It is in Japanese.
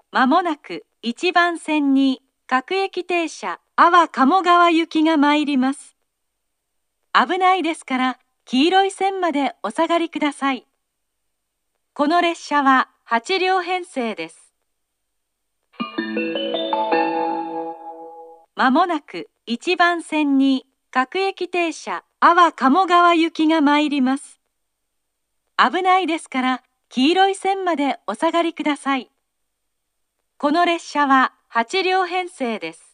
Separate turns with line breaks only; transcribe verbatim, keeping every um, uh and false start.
まもなくいちばん線に各駅停車安房鴨川行きが参ります。危ないですから黄色い線までお下がりください。この列車ははちりょう編成です。まもなくいちばん線に各駅停車安房鴨川行きが参ります。危ないですから黄色い線までお下がりください。この列車ははちりょう編成です。